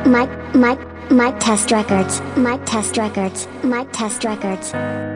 Mic Test Records. Mic Test Records. Mic Test Records.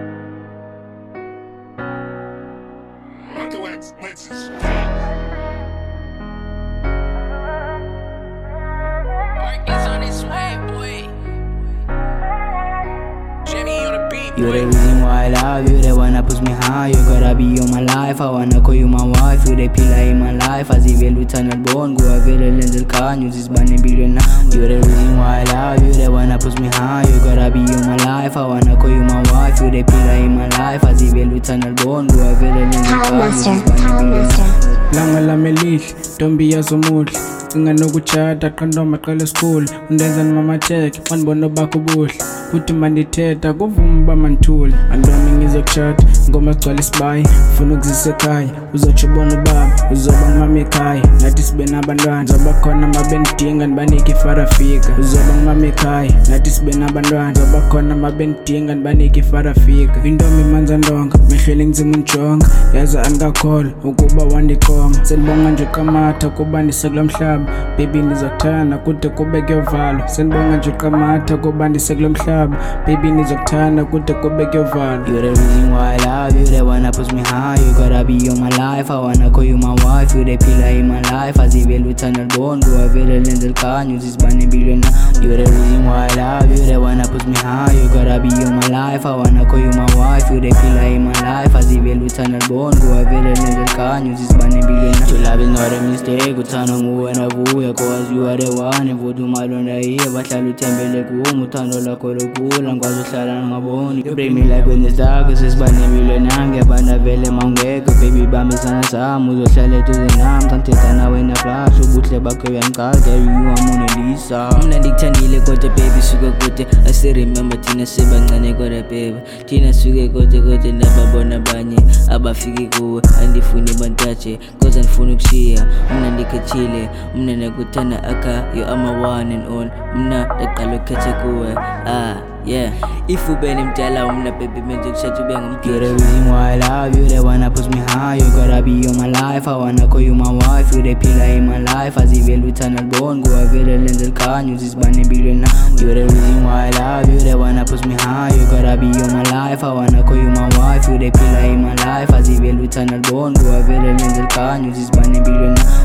You're the reason why I love you, the one that puts me high. You gotta be on my life, I wanna call you my wife. You the pillar in my life, as if you're eternal born. Go avere lenzel can, use this bunny billion now. You're the reason why I love you, the one that puts me high. You gotta be on my life, I wanna call you my wife. You the pillar in my life, as if you're eternal born. Go avere lenzel can, use this bunny billion now. Langa lami lihle, ntombi yazomuhle cinga nokuchata qanda maqala school undenza mama check manibona bakho buhle kuthi mandithetha kuvuma bamanthule andami ngizokuchata ngoma sigcwala isibayi ufuna ukuzisa ekhaya uzotsho ubona ubaba uzoba ngimama ekhaya nathi sibe nabantwana zoba khona mabenidinga nibanike ifarafika uzoba ngimama ekhaya nathi sibe nabantwana zoba khona mabenidinga nibanike ifarafika intombi manza ndonga mehlele ngizima unjonga yaza angakholwa ukuba wandiqoma senibonga nje qamatha kuba ndisekulomhlaba baby nizokuthanda kude kube kuyovalwa senibonga nje qamatha kuba ndisekulomhlaba baby nizokuthanda kude kube kuyovalwa. You're the reason why I love you, the one that puts me high. You gotta be on my life, I wanna call you my wife. You the pillar in my life, as if you're eternal born. Go avere lenzel can, use this bunny billion now. You're the reason why I love you, the one that puts me high. You gotta be on my life, I wanna call you my wife. You the pillar in my life, as if you're eternal born. Go avere lenzel can, use this bunny billion now. Your love is not a mistake, uthando nguwe navuya, cause you are the one. Mvuda umalonda here, bahlala uthembele kuwe, uthando lakho lokhula, ngikwazi uhlala ngaboni. You bring me like when it's dark, sesibane billion ngiyabana vele mawungekho, baby bambisana sami, uzohlala eduze nami, sangithetha nawe na-flash, ubuhle bakho uyangiqala, you are Mona Lisa. Mina ndikuthandile kodwa baby suka kude, I still remember thina sibancane kodwa baby, thina suke kodwa nababona abanye abafike kuwe, andifuni bantatshe cause andifuni ukushiya, mina ndikhethile, mina nakuthanda akha, you are my one and all, mina ndaqala ukhethe kuwe, yeah. If ube nimdala umna baby menze kushaya ube ngumgidi. You're the reason why I love you, the one that puts me high. You gotta be on my life, I wanna call you my wife. You the pillar in my life, as if you're eternal born. Go avere lenzel can, use this bunny billion now. You're the reason why I love you, the one that puts me high. You gotta be on my life, I wanna call you my wife. You the pillar in my life, as if you're eternal born. Go avere lenzel can, use this bunny billion now.